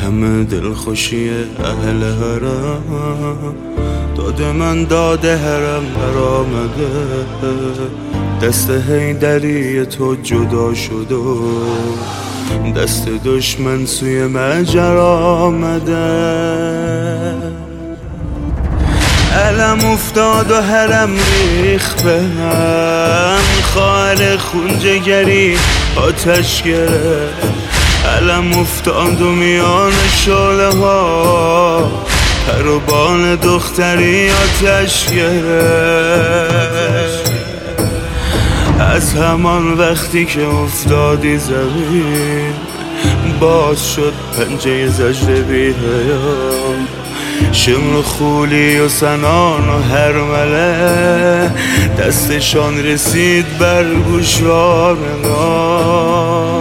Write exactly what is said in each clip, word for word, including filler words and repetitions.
همه دلخوشی اهل حرم داده من داده حرم برآمده، دست حیدری تو جدا شد و دست دشمن سوی مجر آمده. علم افتاد و حرم ریخ به هم، خواهر خون جگری آتش گرفت. علم افتاد و میان شعله ها پر و بال دختری آتش گرفت. از همان وقتی که افتادی زمین باز شد پنجه زجر بی حیام، شمر خولی و سنان و هرمله دستشان رسید بر گوشوار ما.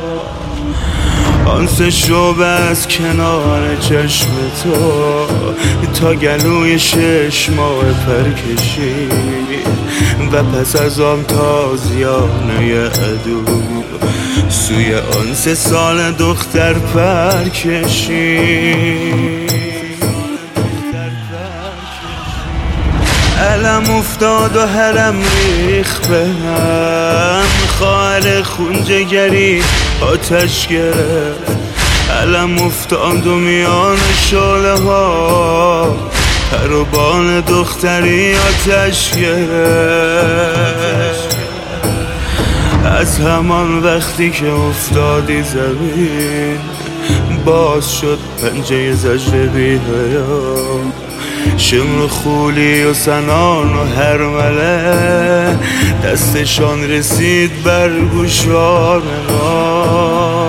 آن سه شعبه از کنار چشم تو تا گلوی شش ماه پر کشید و پس از آن تازیانه عدو سوی آن سه سال دختر پر کشید. علم افتاد و حرم ریخ به هم، خواهر خون جگری آتش گرفت. علم افتاد و میان شعله ها پر و بال دختری آتش گرفت. از همان وقتی که افتادی زمین باز شد پنجه زجر بی حیام، شمر خولی و سنان و هرمله دستشان رسید بر گوشوار ما.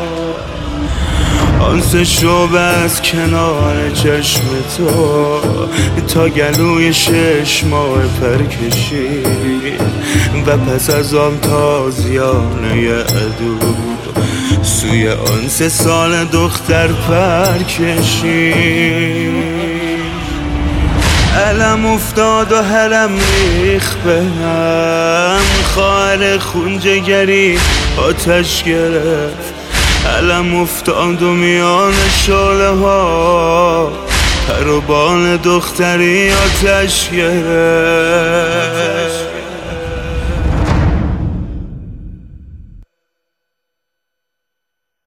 آن سه شعبه از کنار چشم تو تا گلوی شش ماه پر کشید و پس از آن تازیانه عدو سوی آن سه سال دختر پر کشید. علم افتاد و حرم ریخ به هم، خواهر خون جگری آتش گرفت. علم افتاد و میان شعله ها پر و بال دختری آتش گرفت.